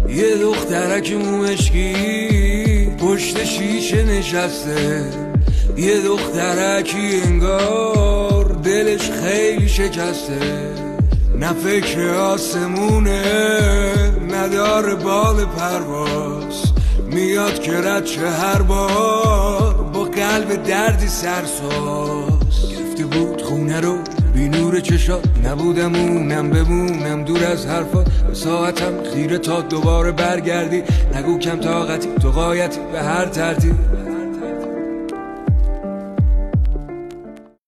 یه دخترک مومشکی پشت شیشه نشسته، یه دخترکی انگار دلش خیلی شکسته، نه فکر آسمونه نداره بال پرواز، میاد که رد چه هر بار با قلب دردی سرساز. گرفته بود خونه رو بی نور چشات، نبودم اونم بمونم دور از حرفات، به ساعتم خیره تا دوباره برگردی، نگو کم طاقتی تو غایتی به هر ترتیب،